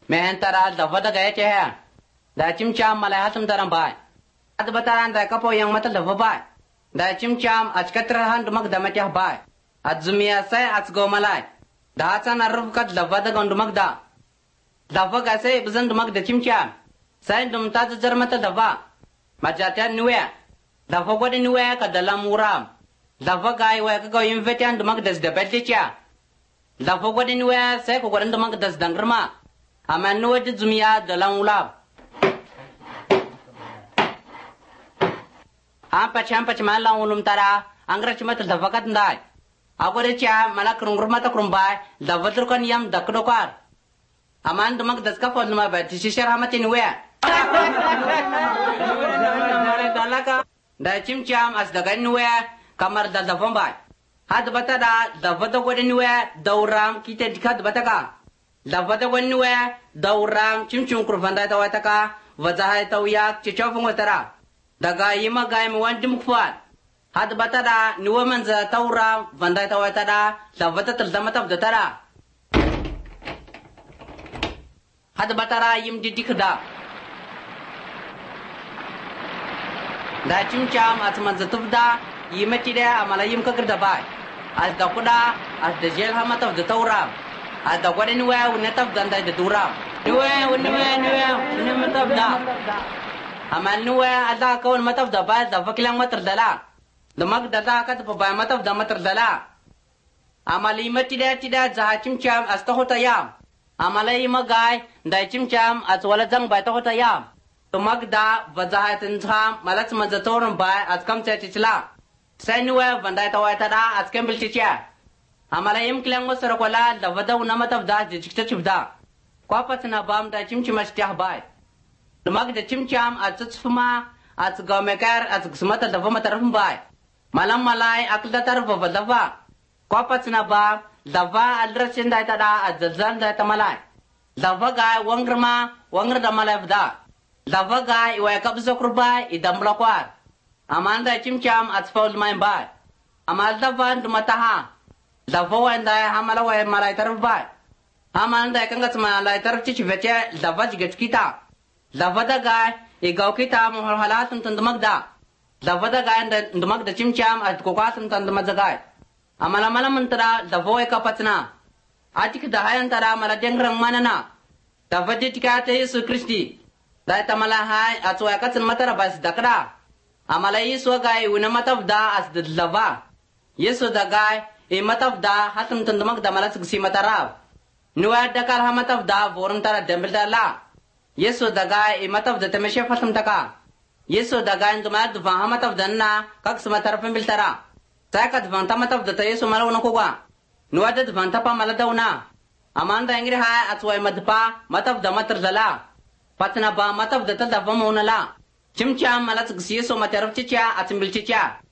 men tara da vada ga yace ha da chimcham malai hatum taran bai ad bataran da kapo yang matal da bai da chimcham achkatra han dumak da matya bai adzumiya sai atsgo malai da tan arufkat da vada gondumak da vaga sai bizan dumak da chimcham sai dum ta jarmata da va majata nuya da fogodi nuya ka da lamuram da vaga ai wa ka invetian dumak da beticha da fogodi nuya sai ko godan dumak da dangrma aman nuwa da zumiya da lamulab Ampach malang ulum tara angra cuma da vakat ndai agore cha malak rumata krumbai da vatrukan yam dakdokar aman dumak daska fon ma ba tishishar hamatin we dalaka da chimcham as daga nuwe kamar da dafon bai had batada da vata godin we dauram kita dikat bataka da vata godin we dauram chimchum kurfanda ta wataka wazahai tawyak chichofun watara daga yima gaim wandim kwat had batada nuwe manza tawra vandai ta watada da vata talzamata datara had batara yim didikda da chimcham atman zatubda yimati da amalayim kagrda bai as da kuda as da jel hamata da tawra as da gwadin wa unatab ganda da dura nuwe matab da aman nuwe ada kawan matab da bai da fakilang matar dala da magdada ka da bai matab da matar dala amalimati da tida za chimcham as ta hota yam amalai magai da chimcham as wala jang bai ta hota yam to magda wazahatin tham malat manzatorun bai as kam cha chichla sai nuwe vandai ta wai ta da as kam bil chicha amalayim klang masar kola da wada una matab da jikta chibda kwapatna bam da chimchim ashtah bai to magda chimcham as tsfuma as gamekar as gsmata da vama tarfum bai malam malai akda tarfa vadava kwapatna bam dava alrasin da ta da azzan da ta malai dava ga wangar da malai da dava ga wa kabza kurba idam lakwar amanda chimcham atfaul mai ba amal dava mataha dava wanda hamala wa malai tarf ba amanda kanga tsma malai tarf ci vete dava jigat kita dava da ga igau kita mu halatun tundmak da dava da ga ndmak da chimcham at kokatun tundmak da ga amala mantara da voy ka patna atik da hayan tara mala dengrang manana da vaditika ta Yesu Kristi da tamala hay atwa ka tsin matara bas dakra amala Yesu ga una mataf da as lava Yesu da ga e mataf da hatum tandamak da mala sugsi matara nuwa da kal hamataf da vorun tara dembel da la Yesu da ga e mataf da tameshe fatum taka Yesu da ga induma da hamataf da na kak sumatar pembil tara Sakat vanta mataf da Yesu mala una koga nuwa da vanta pa mala dauna amanda ingri ha atwa madpa mataf da matar zala patna ba mataf da ta da vama una la chimcha mala tsi Yesu mataraf chicha atimbil chicha